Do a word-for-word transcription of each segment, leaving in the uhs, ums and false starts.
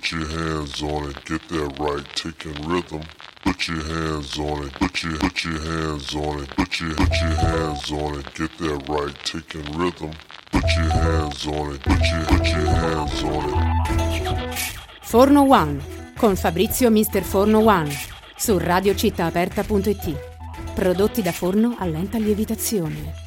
Put your hands on it, get that right, taking rhythm. Put your hands on it, put your put your hands on it, put your put your hands on it, get that right, taking rhythm. Put your hands on it, put your put your hands on it. Forno One con Fabrizio mister Forno One su radio città aperta punto it. Prodotti da forno a lenta lievitazione.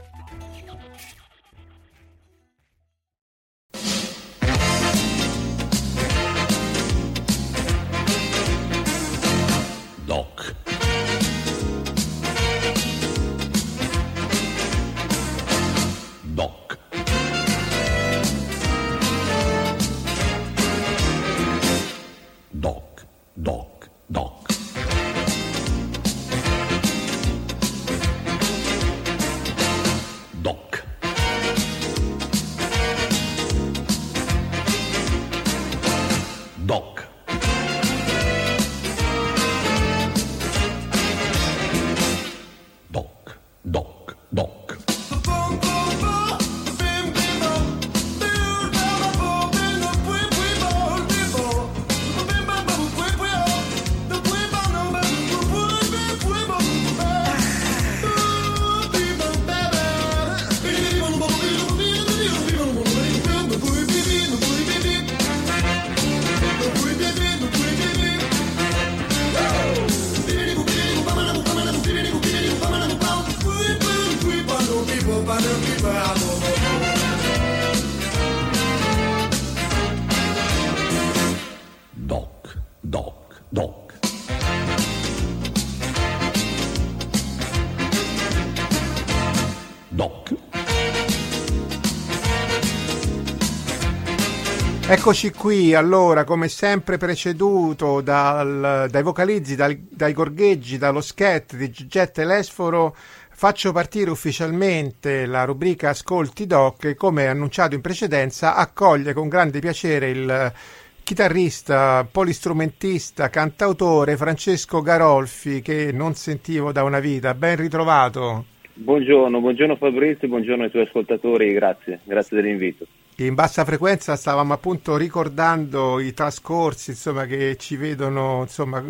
Eccoci qui, allora, come sempre preceduto dal, dai vocalizzi, dal, dai gorgheggi, dallo scat di Giugietta Lesforo, faccio partire ufficialmente la rubrica Ascolti Doc che, come annunciato in precedenza, accoglie con grande piacere il chitarrista, polistrumentista, cantautore Francesco Garolfi, che non sentivo da una vita. Ben ritrovato. Buongiorno, buongiorno Fabrizio, buongiorno ai tuoi ascoltatori, grazie, grazie dell'invito. In bassa frequenza stavamo appunto ricordando i trascorsi, insomma, che ci vedono, insomma,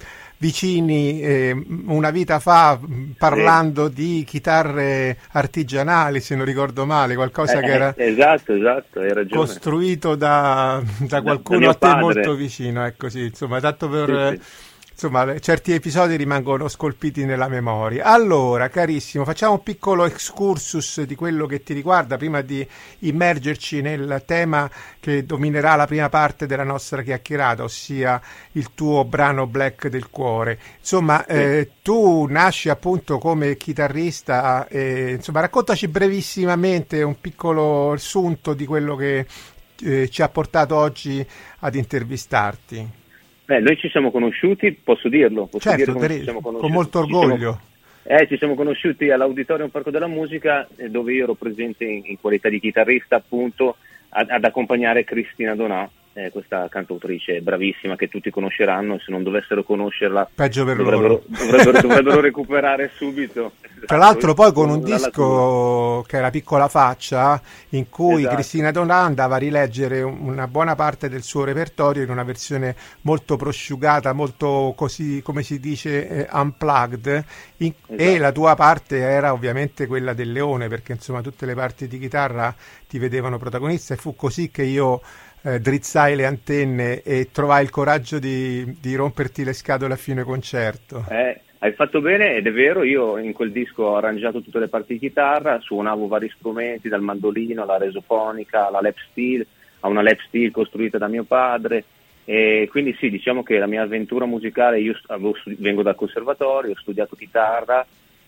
vicini eh, una vita fa, parlando sì. di chitarre artigianali, se non ricordo male, qualcosa eh, che era esatto, esatto, hai ragione. costruito da, da qualcuno da, da a te padre. molto vicino, ecco, sì, insomma, tanto per... Sì, sì. Insomma, certi episodi rimangono scolpiti nella memoria. Allora, carissimo, facciamo un piccolo excursus di quello che ti riguarda prima di immergerci nel tema che dominerà la prima parte della nostra chiacchierata, ossia il tuo brano Black del cuore. Insomma, sì. eh, tu nasci appunto come chitarrista, e, insomma, raccontaci brevissimamente un piccolo sunto di quello che eh, ci ha portato oggi ad intervistarti. Beh, noi ci siamo conosciuti, posso dirlo, posso certo, dire come per, ci siamo conosciuti. Con molto orgoglio. Ci siamo, eh, ci siamo conosciuti all'Auditorium Parco della Musica, eh, dove io ero presente in, in qualità di chitarrista, appunto, ad, ad accompagnare Cristina Donà, eh, questa cantautrice bravissima che tutti conosceranno, e se non dovessero conoscerla peggio per dovrebbero, loro. dovrebbero, dovrebbero recuperare subito. Tra l'altro poi con un disco che era Piccola Faccia, in cui esatto. Cristina Donà andava a rileggere una buona parte del suo repertorio in una versione molto prosciugata, molto, così come si dice, eh, unplugged, in, esatto. E la tua parte era ovviamente quella del leone, perché insomma tutte le parti di chitarra ti vedevano protagonista, e fu così che io eh, drizzai le antenne e trovai il coraggio di, di romperti le scatole a fine concerto. Eh. Hai fatto bene, ed è vero, io in quel disco ho arrangiato tutte le parti di chitarra, suonavo vari strumenti, dal mandolino alla resofonica, alla lap steel, a una lap steel costruita da mio padre, e quindi sì, diciamo che la mia avventura musicale, io avevo, vengo dal conservatorio, ho studiato chitarra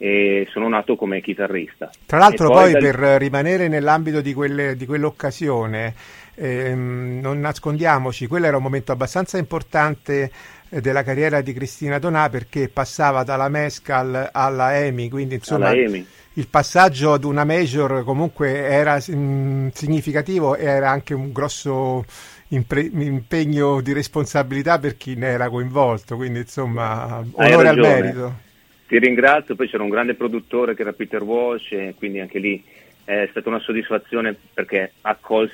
e sono nato come chitarrista. Tra l'altro e poi, poi dal... per rimanere nell'ambito di, quelle, di quell'occasione, ehm, non nascondiamoci, quello era un momento abbastanza importante della carriera di Cristina Donà, perché passava dalla Mescal alla EMI, quindi insomma il passaggio ad una major comunque era mh, significativo, e era anche un grosso impre- impegno di responsabilità per chi ne era coinvolto, quindi insomma onore al merito. Ti ringrazio, poi c'era un grande produttore che era Peter Walsh, e quindi anche lì è stata una soddisfazione perché accolse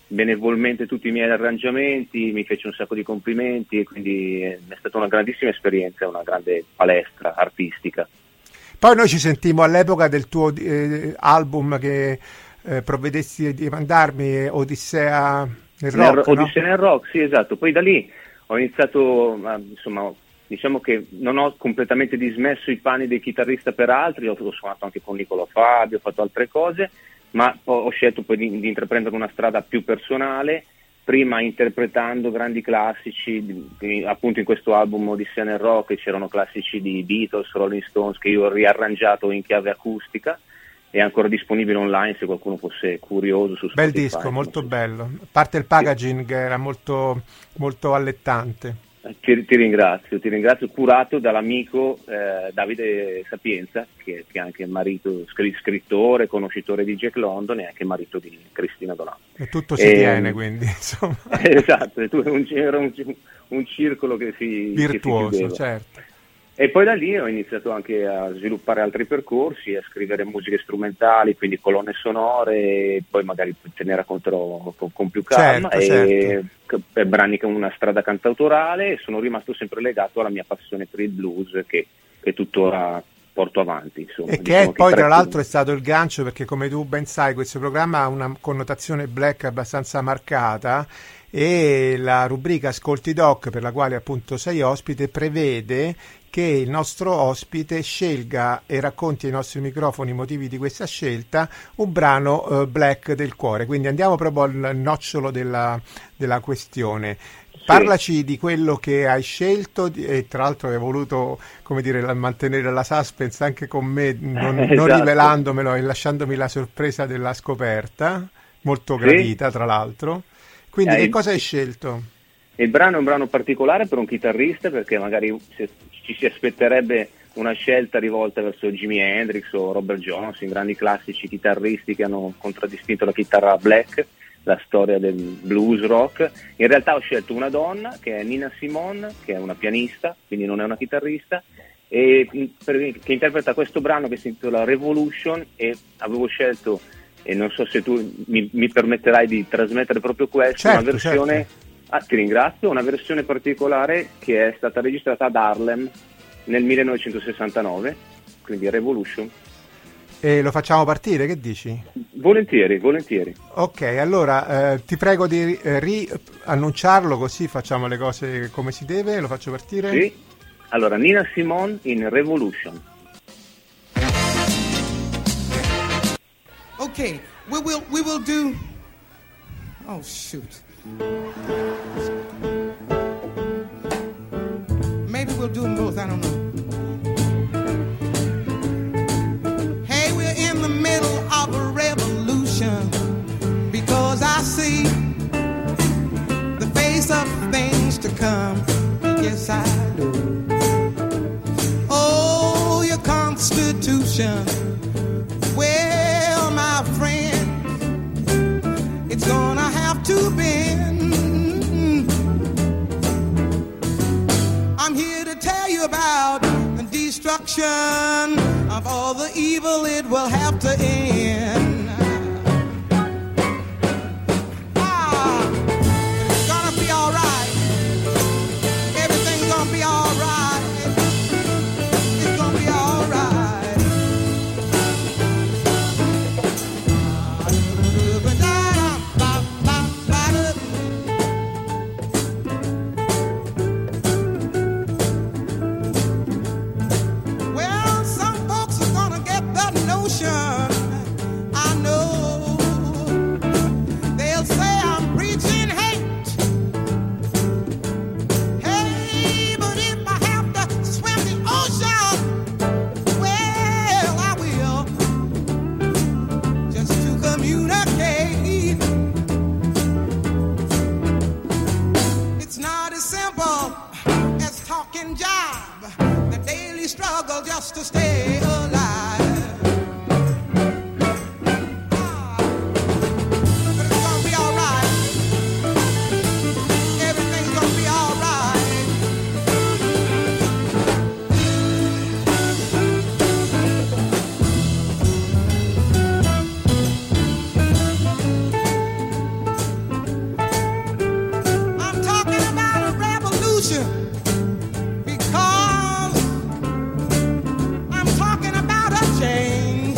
benevolmente tutti i miei arrangiamenti, mi fece un sacco di complimenti, e quindi è stata una grandissima esperienza, una grande palestra artistica. Poi noi ci sentimmo all'epoca del tuo eh, album che eh, provvedesti di mandarmi, Odissea nel rock, nel, no? Odissea nel rock, sì, esatto. Poi da lì ho iniziato, insomma, diciamo che non ho completamente dismesso i panni del chitarrista per altri, ho, ho suonato anche con Nicolò Fabio, ho fatto altre cose, ma ho, ho scelto poi di, di intraprendere una strada più personale, prima interpretando grandi classici, appunto in questo album Odissea nel rock c'erano classici di Beatles, Rolling Stones che io ho riarrangiato in chiave acustica, è ancora disponibile online se qualcuno fosse curioso su Spotify. Bel disco, molto bello, a parte il packaging che era molto, molto allettante. Ti, ti ringrazio, ti ringrazio, curato dall'amico eh, Davide Sapienza, che, che è anche marito, scrittore, conoscitore di Jack London e anche marito di Cristina Donato. E tutto si e, tiene, quindi, insomma. Esatto, era un, un, un circolo che si virtuoso, che si certo. E poi da lì ho iniziato anche a sviluppare altri percorsi, a scrivere musiche strumentali, quindi colonne sonore, e poi magari te ne racconterò con, con più calma, certo, e, certo. e brani con una strada cantautorale, e sono rimasto sempre legato alla mia passione per il blues che, che tuttora porto avanti. Insomma. E che diciamo è, poi che tra l'altro è stato il gancio, perché come tu ben sai questo programma ha una connotazione black abbastanza marcata, e la rubrica Ascolti Doc, per la quale appunto sei ospite, prevede che il nostro ospite scelga e racconti ai nostri microfoni i motivi di questa scelta, un brano uh, black del cuore. Quindi andiamo proprio al nocciolo della, della questione. Parlaci di quello che hai scelto, e tra l'altro hai voluto, come dire, mantenere la suspense anche con me, non, esatto. non rivelandomelo e lasciandomi la sorpresa della scoperta, molto gradita, sì. Tra l'altro. Quindi eh, che cosa hai scelto? Il brano è un brano particolare per un chitarrista, perché magari ci si aspetterebbe una scelta rivolta verso Jimi Hendrix o Robert Johnson, grandi classici chitarristi che hanno contraddistinto la chitarra black, la storia del blues rock. In realtà ho scelto una donna, che è Nina Simone, che è una pianista, quindi non è una chitarrista, e per, che interpreta questo brano che si intitola Revolution, e avevo scelto, e non so se tu mi, mi permetterai di trasmettere proprio questo, certo, una versione, certo. ah, ti ringrazio, una versione particolare che è stata registrata ad Harlem nel millenovecentosessantanove, quindi Revolution. E lo facciamo partire, che dici? Volentieri, volentieri. Ok, allora eh, ti prego di eh, riannunciarlo, così facciamo le cose come si deve. Lo faccio partire? Sì. Allora, Nina Simone in Revolution. Okay, we will we will do. Oh shoot. Maybe we'll do them both. I don't know. Hey, we're in the middle of a revolution, because I see the face of things to come. Yes, I do. Oh, your Constitution. Well, my friend, it's gonna have to bend. I'm here to tell you about the destruction of all the evil. It will have to end. Ah, it's gonna be all right. Everything's gonna be all right. It's gonna be all right. Just to stay alive. Ah, but it's gonna be all right. Everything's gonna be all right. revolution, because I'm talking about a change.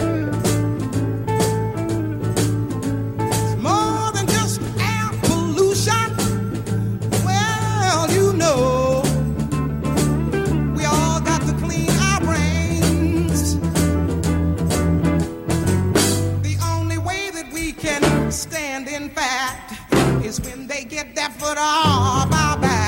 It's more than just air pollution. Well, you know, we all got to clean our brains. The only way that we can stand, in fact, is when they get that foot off our back.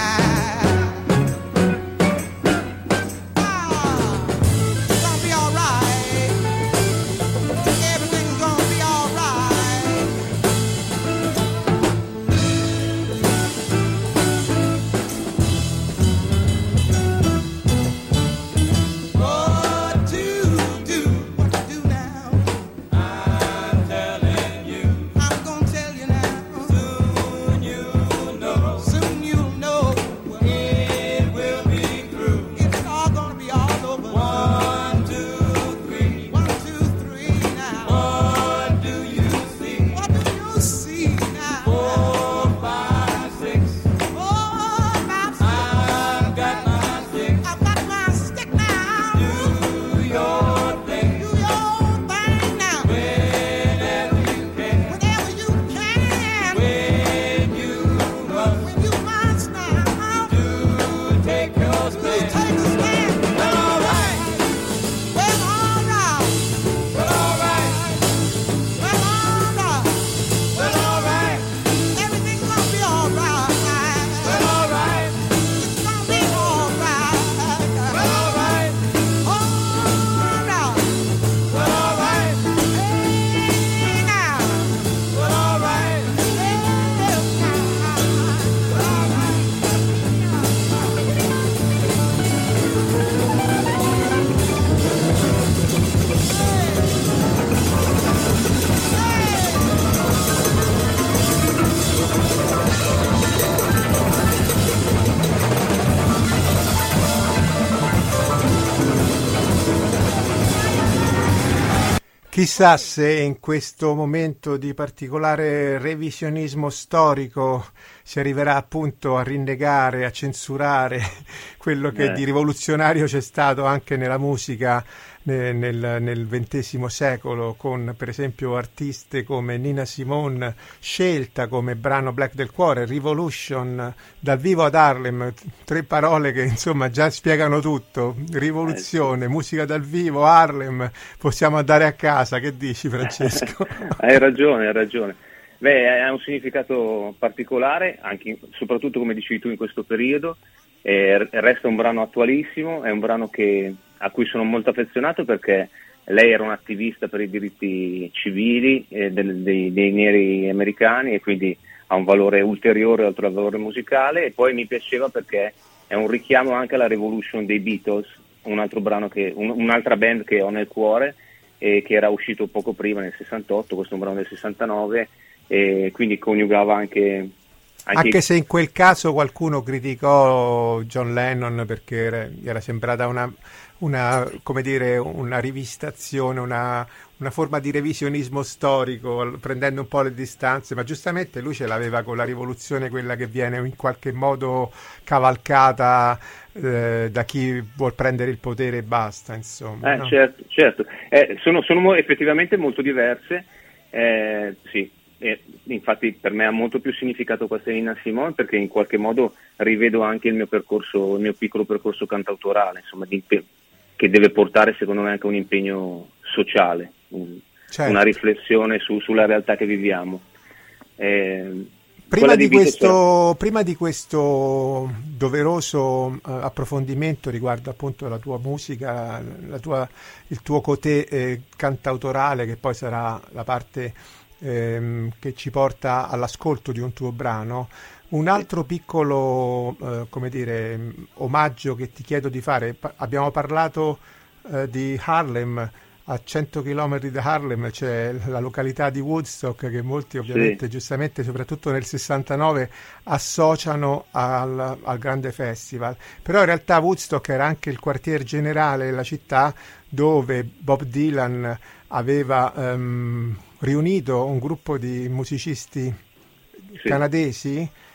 Ah, it's gonna be all right. Everything's gonna be all right. What to do? What to do now? I'm telling you. I'm gonna tell you now. Soon you'll know. Soon you'll know. It will be through. It's all gonna be all over. One, two, three. One, two, three now. What do you see? What do you see now? Four, five, six. Four, five, six. I've got my stick. I've got my stick now. Do your thing. Do your thing now. Whenever you can. Whenever you can. When you must. When you must now. Do take your stand. Do take a stand. Well, all right. Well, all right. Well, all right. Well, all right. Well, all right. Everything's gonna be all right. Well, all right. It's gonna be all right. Well, all right. All right. Well, all right. Hey, now. Well, all right. Hey, now. Well, all right. Chissà se in questo momento di particolare revisionismo storico si arriverà appunto a rinnegare, a censurare quello che Eh. di rivoluzionario c'è stato anche nella musica ne- nel, nel ventesimo secolo, con per esempio artiste come Nina Simone, scelta come brano Black del Cuore, Revolution, dal vivo ad Harlem, tre parole che insomma già spiegano tutto, rivoluzione, musica dal vivo, Harlem, possiamo andare a casa, che dici Francesco? Hai ragione, hai ragione. Beh, ha un significato particolare, anche, soprattutto come dicevi tu in questo periodo, eh, resta un brano attualissimo, è un brano che, a cui sono molto affezionato perché lei era un'attivista per i diritti civili eh, del, dei, dei neri americani e quindi ha un valore ulteriore oltre al valore musicale, e poi mi piaceva perché è un richiamo anche alla Revolution dei Beatles, un altro brano che, un, un'altra band che ho nel cuore e che era uscito poco prima nel sessantotto, questo è un brano del sessantanove, e quindi coniugava anche anche, Anche se in quel caso qualcuno criticò John Lennon perché era, gli era sembrata una, una, come dire, una rivistazione, una, una forma di revisionismo storico, prendendo un po' le distanze, ma giustamente lui ce l'aveva con la rivoluzione, quella che viene in qualche modo cavalcata eh, da chi vuol prendere il potere e basta, insomma. eh, no? certo, certo. Eh, sono, sono mo- effettivamente molto diverse, eh, sì. E infatti per me ha molto più significato questa Nina Simone, perché in qualche modo rivedo anche il mio percorso, il mio piccolo percorso cantautorale, insomma, di impe- che deve portare secondo me anche un impegno sociale, un, Certo. una riflessione su, sulla realtà che viviamo. Eh, Prima quella di, Beatles questo, prima di questo doveroso eh, approfondimento riguardo appunto la tua musica, la tua, il tuo cotè eh, cantautorale, che poi sarà la parte ehm, che ci porta all'ascolto di un tuo brano, un altro piccolo eh, come dire, omaggio che ti chiedo di fare. Pa- abbiamo parlato eh, di Harlem. A cento chilometri da Harlem c'è la località di Woodstock, che molti ovviamente, Sì. giustamente, soprattutto nel sessantanove, associano al, al grande festival. Però in realtà Woodstock era anche il quartier generale della città, dove Bob Dylan aveva um, riunito un gruppo di musicisti Sì. canadesi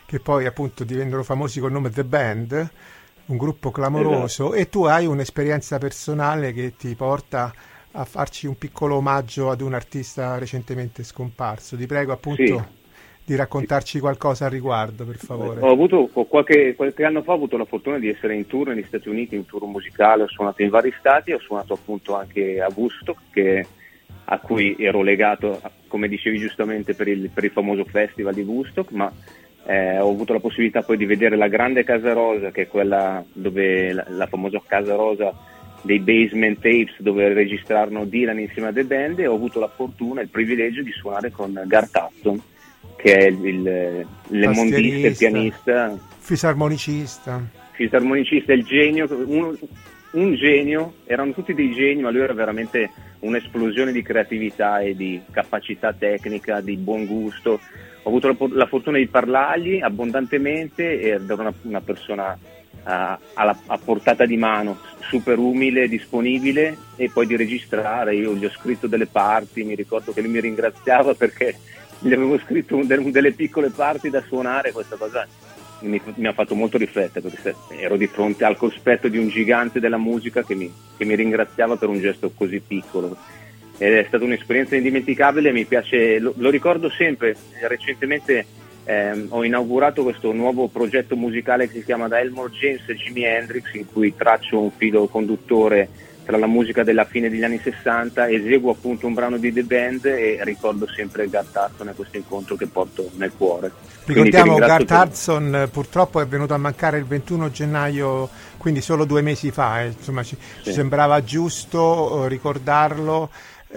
che poi appunto divennero famosi col nome The Band, un gruppo clamoroso, esatto. E tu hai un'esperienza personale che ti porta a farci un piccolo omaggio ad un artista recentemente scomparso. Ti prego appunto sì. di raccontarci qualcosa al riguardo, per favore. Ho avuto qualche, qualche anno fa ho avuto la fortuna di essere in tour negli Stati Uniti, in tour musicale, ho suonato in vari stati, ho suonato appunto anche a Woodstock, che, a cui ero legato, come dicevi giustamente, per il, per il famoso festival di Woodstock, ma Eh, ho avuto la possibilità poi di vedere la grande Casa Rosa, che è quella dove la, la famosa Casa Rosa dei Basement Tapes, dove registrarono Dylan insieme a The Band, e ho avuto la fortuna e il privilegio di suonare con Garth Hudson, che è il, il l'emondista, il pianista, fisarmonicista, fisarmonicista, il genio, un, un genio, erano tutti dei geni, ma lui era veramente un'esplosione di creatività e di capacità tecnica, di buon gusto. Ho avuto la, la fortuna di parlargli abbondantemente, ed era una, una persona uh, alla, a portata di mano, super umile, disponibile, e poi di registrare. Io gli ho scritto delle parti, mi ricordo che lui mi ringraziava perché gli avevo scritto un, de, delle piccole parti da suonare. Questa cosa mi, mi ha fatto molto riflettere, perché ero di fronte al cospetto di un gigante della musica che mi, che mi ringraziava per un gesto così piccolo. Ed è stata un'esperienza indimenticabile, mi piace, lo, lo ricordo sempre. Recentemente ehm, ho inaugurato questo nuovo progetto musicale che si chiama Da Elmore James e Jimi Hendrix, in cui traccio un filo conduttore tra la musica della fine degli anni sessanta, eseguo appunto un brano di The Band e ricordo sempre Garth Hudson e questo incontro che porto nel cuore. Ricordiamo Garth Hudson purtroppo è venuto a mancare il ventuno gennaio, quindi solo due mesi fa, eh. Insomma ci, sì. ci sembrava giusto uh, ricordarlo.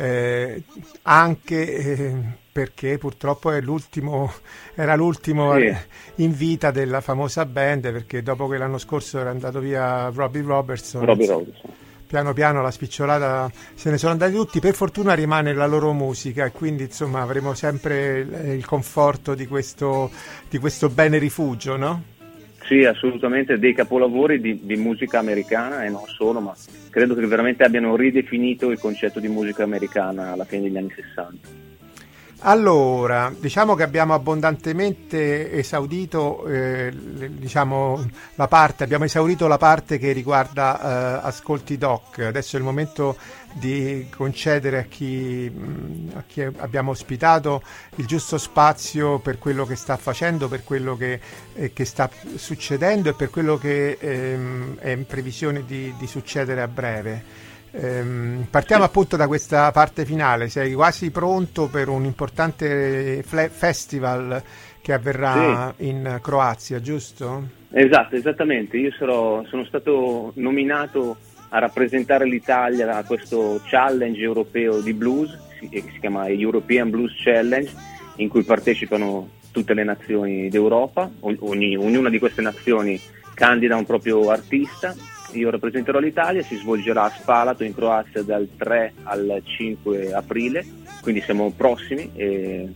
Eh, anche eh, perché purtroppo è l'ultimo, era l'ultimo sì. in vita della famosa band, perché dopo che l'anno scorso era andato via Robbie Robertson, Robbie Robertson. piano piano la spicciolata se ne sono andati tutti. Per fortuna rimane la loro musica e quindi insomma avremo sempre il, il conforto di questo, di questo bene rifugio, no? Sì, assolutamente, dei capolavori di, di musica americana e non solo, ma credo che veramente abbiano ridefinito il concetto di musica americana alla fine degli anni sessanta. Allora, diciamo che abbiamo abbondantemente esaudito eh, diciamo, la parte, abbiamo esaurito la parte che riguarda eh, Ascolti Doc. Adesso è il momento di concedere a chi, a chi abbiamo ospitato il giusto spazio per quello che sta facendo, per quello che, eh, che sta succedendo e per quello che ehm, è in previsione di, di succedere a breve. Ehm, partiamo sì. appunto da questa parte finale. Sei quasi pronto per un importante fle- festival che avverrà sì. in Croazia, giusto? Esatto, esattamente. Io sarò, sono stato nominato a rappresentare l'Italia a questo challenge europeo di blues che si chiama European Blues Challenge, in cui partecipano tutte le nazioni d'Europa. Ogni, ognuna di queste nazioni candida un proprio artista. Io rappresenterò l'Italia, si svolgerà a Spalato in Croazia dal tre al cinque aprile, quindi siamo prossimi. E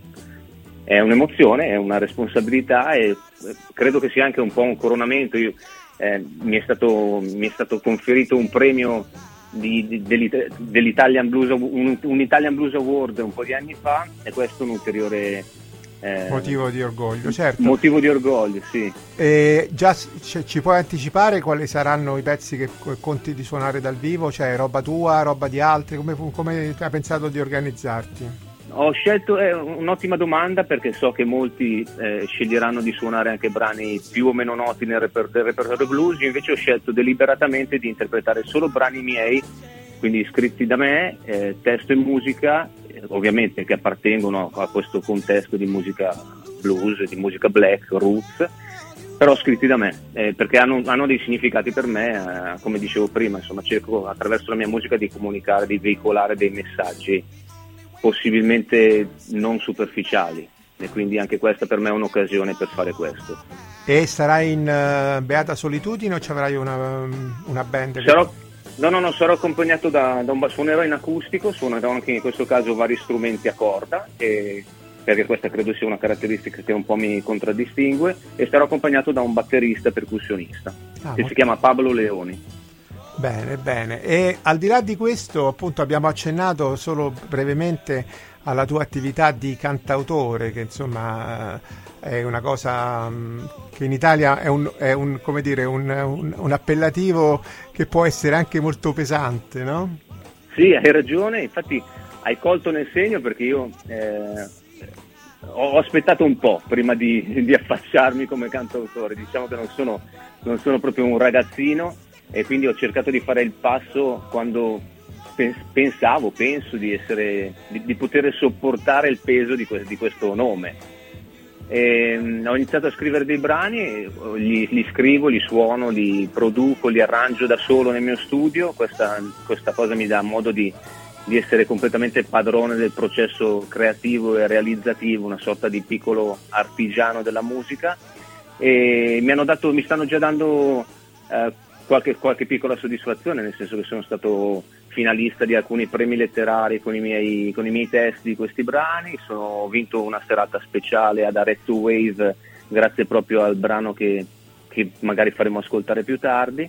è un'emozione, è una responsabilità e credo che sia anche un po' un coronamento. Io, eh, mi, è stato, mi è stato conferito un premio di, di, dell'Italian Blues, un, un Italian Blues Award un po' di anni fa, e questo è un ulteriore Eh, motivo di orgoglio, certo. Motivo di orgoglio, sì. E già c- ci puoi anticipare quali saranno i pezzi che conti di suonare dal vivo? Cioè roba tua, roba di altri? Come, come hai pensato di organizzarti? Ho scelto, è un'ottima domanda, perché so che molti eh, sceglieranno di suonare anche brani più o meno noti nel reper- del repertorio blues. Io invece ho scelto deliberatamente di interpretare solo brani miei, quindi scritti da me, eh, testo e musica, eh, ovviamente che appartengono a, a questo contesto di musica blues, di musica black, roots, però scritti da me, eh, perché hanno, hanno dei significati per me, eh, come dicevo prima, insomma cerco attraverso la mia musica di comunicare, di veicolare dei messaggi possibilmente non superficiali, e quindi anche questa per me è un'occasione per fare questo. E sarai in uh, beata solitudine o ci avrai una, una band? Sarò, no, no, no, sarò accompagnato da, da un suonerò in acustico, suonerò anche in questo caso vari strumenti a corda, e, perché questa credo sia una caratteristica che un po' mi contraddistingue, e sarò accompagnato da un batterista percussionista ah, che si chiama Pablo Leoni. Bene, bene. E al di là di questo, appunto, abbiamo accennato solo brevemente alla tua attività di cantautore, che insomma è una cosa che in Italia è un, è un come dire, un, un, un appellativo che può essere anche molto pesante, no? Sì, hai ragione, infatti hai colto nel segno, perché io eh, ho aspettato un po' prima di, di affacciarmi come cantautore. Diciamo che non sono, non sono proprio un ragazzino, e quindi ho cercato di fare il passo quando pensavo, penso di essere, di, di poter sopportare il peso di, que- di questo nome. E, um, ho iniziato a scrivere dei brani, li, li scrivo, li suono, li produco, li arrangio da solo nel mio studio. Questa, questa cosa mi dà modo di, di essere completamente padrone del processo creativo e realizzativo, una sorta di piccolo artigiano della musica, e mi hanno dato, mi stanno già dando eh, Qualche, qualche piccola soddisfazione, nel senso che sono stato finalista di alcuni premi letterari con i miei, con i miei testi di questi brani. Sono, ho vinto una serata speciale ad Arezzo Wave grazie proprio al brano che, che magari faremo ascoltare più tardi,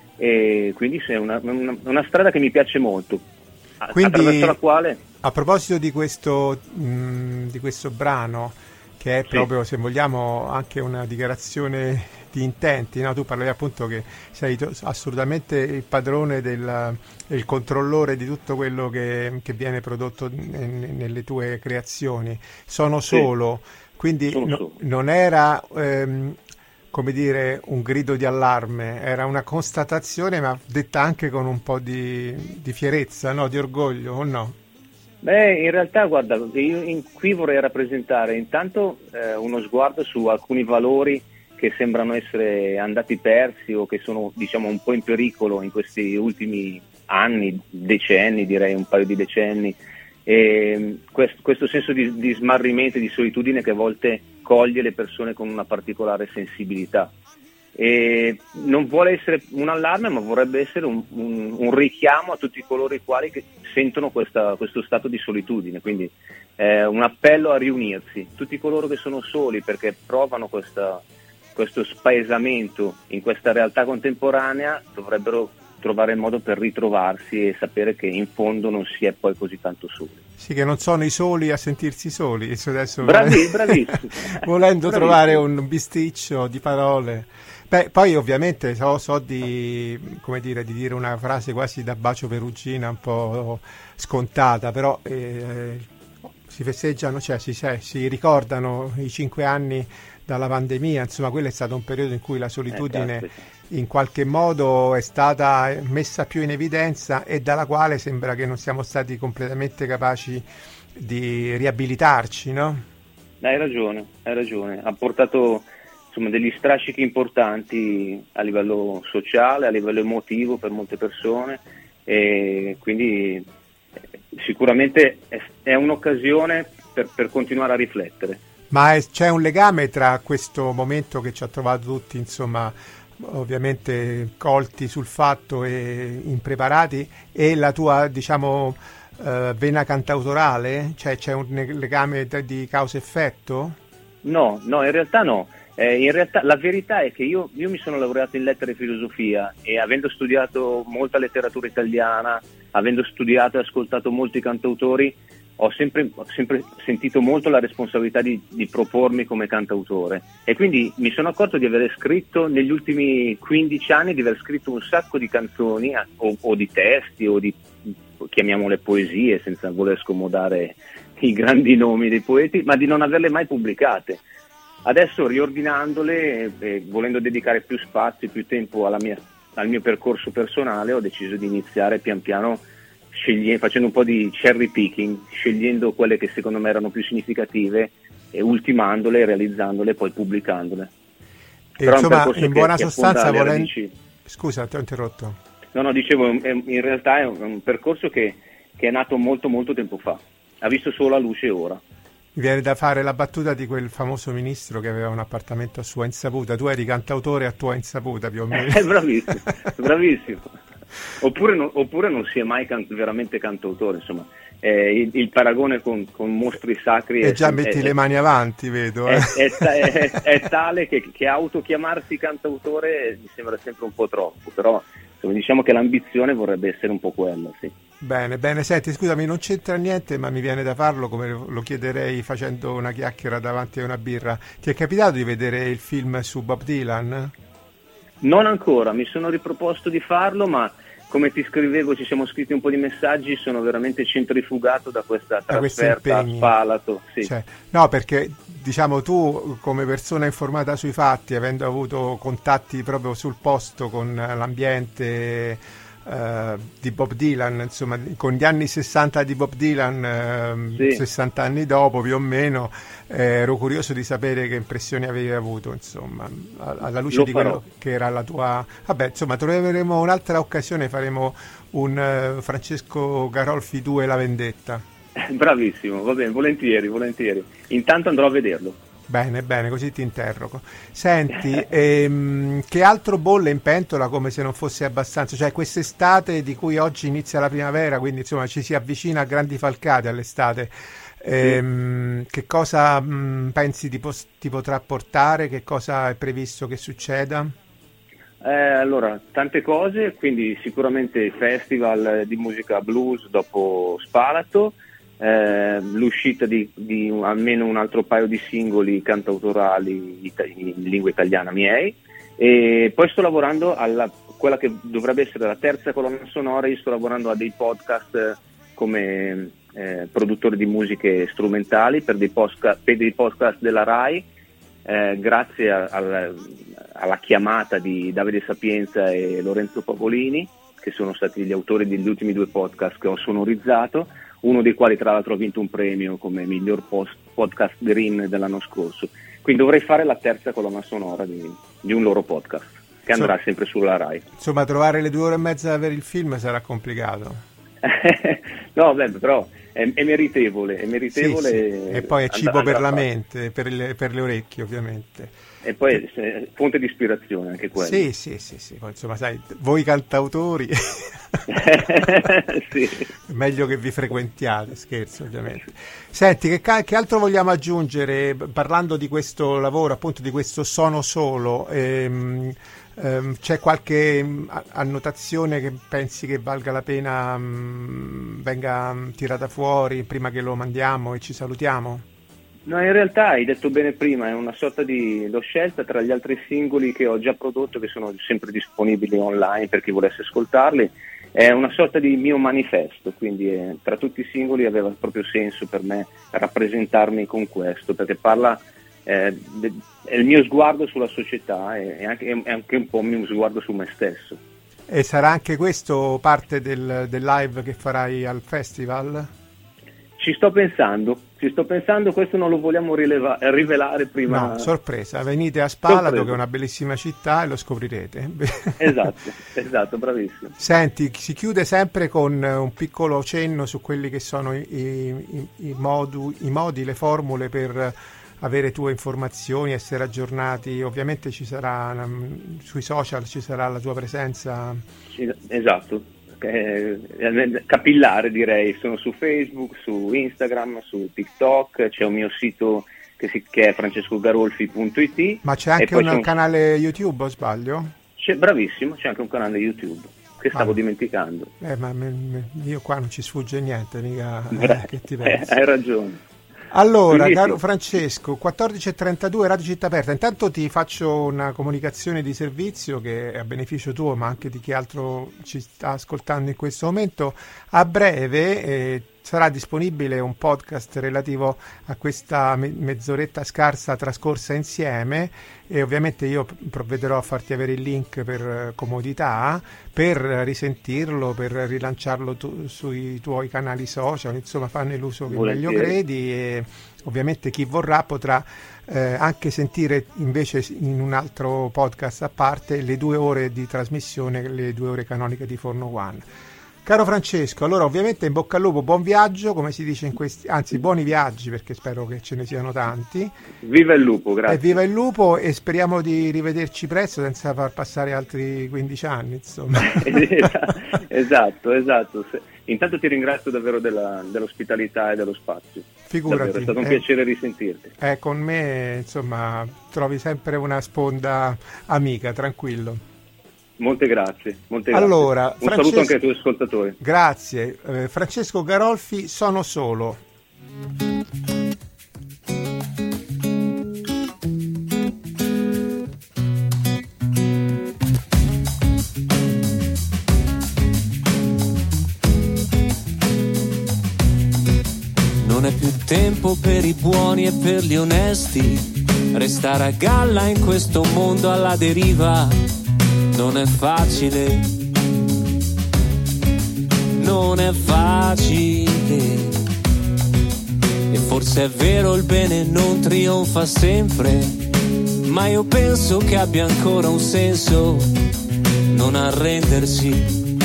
e quindi è una, una, una strada che mi piace molto, quindi, attraverso la quale... A proposito di questo, mh, di questo brano, che è proprio, sì, se vogliamo, anche una dichiarazione di intenti, no? Tu parlavi appunto che sei assolutamente il padrone del il controllore di tutto quello che, che viene prodotto n- nelle tue creazioni. Sono solo, sì, quindi sono no, solo. Non era ehm, come dire un grido di allarme, era una constatazione, ma detta anche con un po' di, di fierezza, no? Di orgoglio, o no? Beh, in realtà, guarda, io in, qui vorrei rappresentare intanto eh, uno sguardo su alcuni valori che sembrano essere andati persi, o che sono, diciamo, un po' in pericolo in questi ultimi anni, decenni, direi un paio di decenni. E questo, questo senso di, di smarrimento e di solitudine che a volte coglie le persone con una particolare sensibilità. E non vuole essere un allarme, ma vorrebbe essere un, un, un richiamo a tutti coloro i quali che sentono questa, questo stato di solitudine. Quindi eh, un appello a riunirsi, tutti coloro che sono soli perché provano questa, questo spaesamento in questa realtà contemporanea dovrebbero trovare il modo per ritrovarsi e sapere che in fondo non si è poi così tanto soli. Sì, che non sono i soli a sentirsi soli. Adesso Bravi, bravissimo. Volendo bravissimo. Trovare un bisticcio di parole. Beh, poi ovviamente so, so di, come dire, di dire una frase quasi da Bacio Perugina, un po' scontata, però eh, si festeggiano, cioè si, si ricordano i cinque anni dalla pandemia. Insomma, quello è stato un periodo in cui la solitudine eh, in qualche modo è stata messa più in evidenza, e dalla quale sembra che non siamo stati completamente capaci di riabilitarci, no? Hai ragione, hai ragione. Ha portato, insomma, degli strascichi importanti a livello sociale, a livello emotivo per molte persone, e quindi sicuramente è, è un'occasione per, per continuare a riflettere. Ma è, c'è un legame tra questo momento che ci ha trovato tutti, insomma, ovviamente colti sul fatto e impreparati, e la tua, diciamo, uh, vena cantautorale? Cioè c'è un legame di causa-effetto? No, no, in realtà no. Eh, in realtà la verità è che io, io mi sono laureato in lettere e filosofia, e avendo studiato molta letteratura italiana, avendo studiato e ascoltato molti cantautori, ho sempre, ho sempre sentito molto la responsabilità di, di propormi come cantautore, e quindi mi sono accorto di aver scritto negli ultimi quindici anni, di aver scritto un sacco di canzoni o, o di testi o di, chiamiamole, poesie, senza voler scomodare i grandi nomi dei poeti, ma di non averle mai pubblicate. Adesso, riordinandole e volendo dedicare più spazio, più tempo alla mia, al mio percorso personale, ho deciso di iniziare pian piano Sceglie, facendo un po' di cherry picking, scegliendo quelle che secondo me erano più significative e ultimandole, realizzandole e poi pubblicandole. E però insomma, in buona che, sostanza, che volendo... Scusa, ti ho interrotto. No, no, dicevo, in realtà è un, è un percorso che, che è nato molto molto tempo fa, ha visto solo la luce ora. Mi viene da fare la battuta di quel famoso ministro che aveva un appartamento a sua insaputa. Tu eri cantautore a tua insaputa, più o meno. Eh, bravissimo, bravissimo. Oppure non, oppure non si è mai can- veramente cantautore, insomma. Eh, il, il paragone con, con mostri sacri e è, già metti è, le mani avanti, vedo. Eh. È, è, è, è tale che, che autochiamarsi cantautore mi sembra sempre un po' troppo, però insomma, diciamo che l'ambizione vorrebbe essere un po' quella, sì. Bene, bene, senti, scusami, non c'entra niente, ma mi viene da farlo come lo chiederei facendo una chiacchiera davanti a una birra. Ti è capitato di vedere il film su Bob Dylan? Non ancora, mi sono riproposto di farlo, ma come ti scrivevo, ci siamo scritti un po' di messaggi, sono veramente centrifugato da questa da trasferta a Spalato. Sì. Cioè, no, perché diciamo tu come persona informata sui fatti, avendo avuto contatti proprio sul posto con l'ambiente Uh, di Bob Dylan, insomma, con gli anni sessanta di Bob Dylan, uh, sì. sessanta anni dopo più o meno, eh, ero curioso di sapere che impressioni avevi avuto, insomma, alla luce Lo di farò. quello che era la tua... Vabbè, insomma, troveremo un'altra occasione, faremo un uh, Francesco Garolfi due La vendetta. Bravissimo, va bene, volentieri, volentieri. Intanto andrò a vederlo. Bene, bene, così ti interrogo. Senti, ehm, che altro bolle in pentola come se non fosse abbastanza? Cioè quest'estate di cui oggi inizia la primavera, quindi insomma ci si avvicina a grandi falcate all'estate. Ehm, sì. Che cosa mh, pensi ti, pos- ti potrà portare? Che cosa è previsto che succeda? Eh, allora, tante cose, quindi sicuramente festival di musica blues dopo Spalato. Eh, l'uscita di, di un, almeno un altro paio di singoli cantautorali ita- in lingua italiana miei, e poi sto lavorando alla quella che dovrebbe essere la terza colonna sonora. Io sto lavorando a dei podcast come eh, produttore di musiche strumentali per dei, posca- per dei podcast della Rai, eh, grazie a, a, alla chiamata di Davide Sapienza e Lorenzo Pavolini, che sono stati gli autori degli ultimi due podcast che ho sonorizzato, uno dei quali tra l'altro ha vinto un premio come miglior post- podcast green dell'anno scorso. Quindi dovrei fare la terza colonna sonora di, di un loro podcast, che andrà so, sempre sulla Rai. Insomma, trovare le due ore e mezza per il film sarà complicato. No, beh, però è, è meritevole, è meritevole. Sì, sì. E poi è cibo and- per la mente, per le, per le orecchie ovviamente. E poi è fonte di ispirazione anche quello. Sì, sì, sì, sì. Poi, insomma, sai, voi cantautori sì. Meglio che vi frequentiate, scherzo ovviamente. Senti, che, ca- che altro vogliamo aggiungere parlando di questo lavoro, appunto di questo Sono Solo? Ehm, ehm, c'è qualche annotazione che pensi che valga la pena mh, venga tirata fuori prima che lo mandiamo e ci salutiamo? No, in realtà hai detto bene prima, è una sorta di... l'ho scelta tra gli altri singoli che ho già prodotto, che sono sempre disponibili online per chi volesse ascoltarli. È una sorta di mio manifesto, quindi eh, tra tutti i singoli aveva proprio senso per me rappresentarmi con questo, perché parla, eh, de... è il mio sguardo sulla società e anche, è anche un po' il mio sguardo su me stesso. E sarà anche questo parte del, del live che farai al festival? Ci sto pensando, ci sto pensando, questo non lo vogliamo rileva- rivelare prima. No, sorpresa, venite a Spalato, sorpresa, che è una bellissima città, e lo scoprirete. Esatto, esatto, bravissimo. Senti, si chiude sempre con un piccolo cenno su quelli che sono i, i, i, modu, i modi, le formule per avere tue informazioni, essere aggiornati. Ovviamente ci sarà, um, sui social ci sarà la tua presenza. Esatto. Capillare, direi. Sono su Facebook, su Instagram, su TikTok, c'è un mio sito che, si, che è francesco garolfi punto it. Ma c'è anche un c'è canale un... YouTube, o sbaglio? C'è, bravissimo, c'è anche un canale YouTube che stavo ah. dimenticando. Eh, ma me, me, io qua non ci sfugge niente, mica. Eh, che ti pensi? Eh, hai ragione. Allora, Benissimo. Caro Francesco, quattordici e trentadue Radio Città Aperta. Intanto ti faccio una comunicazione di servizio che è a beneficio tuo, ma anche di chi altro ci sta ascoltando in questo momento. A breve eh, sarà disponibile un podcast relativo a questa me- mezz'oretta scarsa trascorsa insieme, e ovviamente io provvederò a farti avere il link per comodità, per risentirlo, per rilanciarlo tu, sui tuoi canali social, insomma fanne l'uso che Volentieri. meglio credi, e ovviamente chi vorrà potrà eh, anche sentire invece in un altro podcast a parte le due ore di trasmissione, le due ore canoniche di Forno One. Caro Francesco, allora ovviamente in bocca al lupo, buon viaggio, come si dice in questi, anzi buoni viaggi, perché spero che ce ne siano tanti. Viva il lupo, grazie. E viva il lupo, e speriamo di rivederci presto senza far passare altri quindici anni, insomma. Esatto, esatto. Intanto ti ringrazio davvero della, dell'ospitalità e dello spazio. Figurati. Davvero, è stato un eh, piacere risentirti. Eh, con me, insomma, trovi sempre una sponda amica, tranquillo. Molte grazie, molte grazie. Allora, un Francesco, saluto anche ai tuoi ascoltatori. Grazie. Eh, Francesco Garolfi, Sono solo. Non è più tempo per i buoni e per gli onesti, restare a galla in questo mondo alla deriva non è facile, non è facile. E forse è vero, il bene non trionfa sempre, ma io penso che abbia ancora un senso non arrendersi,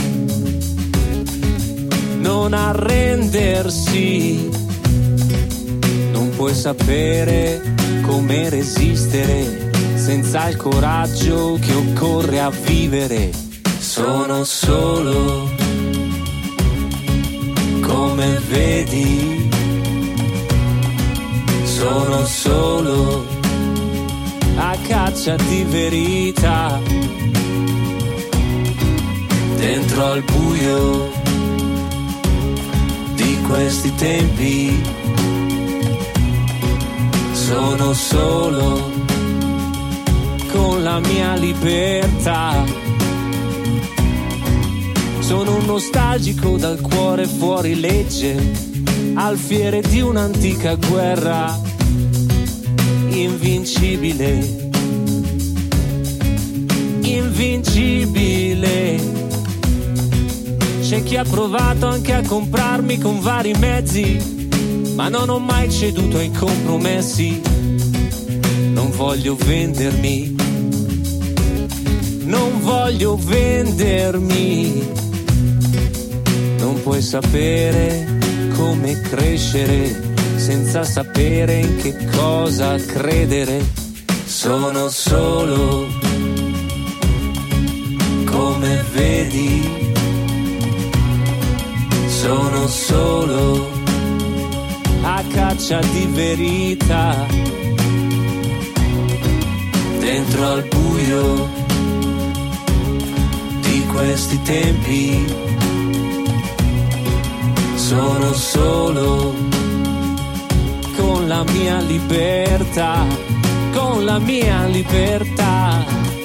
non arrendersi. Non puoi sapere come resistere senza il coraggio che occorre a vivere. Sono solo, come vedi, sono solo a caccia di verità, dentro al buio di questi tempi. Sono solo con la mia libertà. Sono un nostalgico dal cuore fuori legge, alfiere di un'antica guerra, invincibile, invincibile. C'è chi ha provato anche a comprarmi con vari mezzi, ma non ho mai ceduto ai compromessi. Non voglio vendermi, non voglio vendermi. Non puoi sapere come crescere senza sapere in che cosa credere. Sono solo, come vedi, sono solo a caccia di verità, dentro al buio di questi tempi. Sono solo con la mia libertà, con la mia libertà.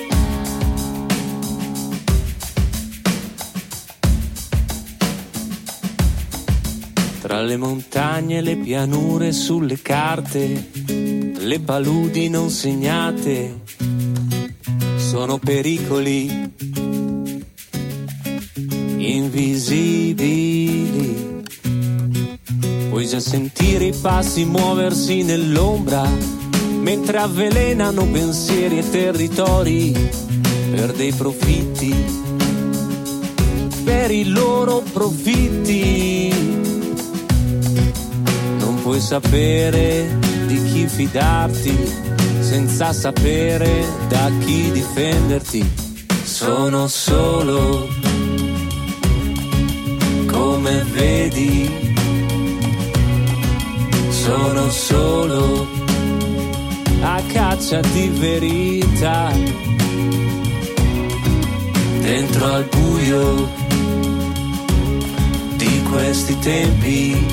Tra le montagne e le pianure sulle carte, le paludi non segnate, sono pericoli invisibili. Puoi già sentire i passi muoversi nell'ombra, mentre avvelenano pensieri e territori per dei profitti, per i loro profitti. Non puoi sapere di chi fidarti senza sapere da chi difenderti. Sono solo, come vedi, sono solo a caccia di verità, dentro al buio di questi tempi.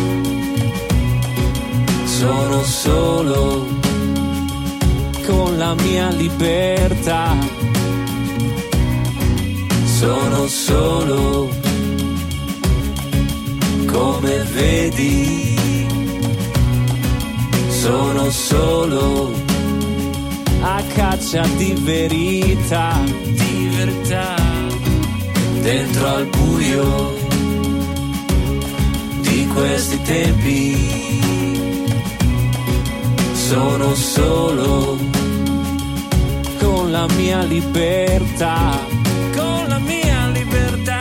Sono solo con la mia libertà. Sono solo, come vedi, sono solo a caccia di verità, di verità, dentro al buio di questi tempi. Sono solo con la mia libertà, con la mia libertà.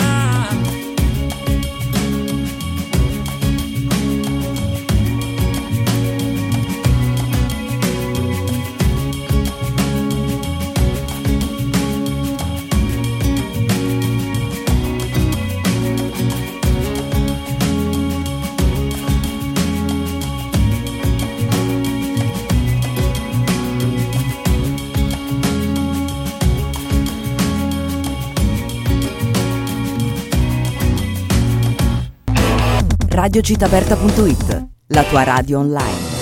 radio città aperta punto it, la tua radio online.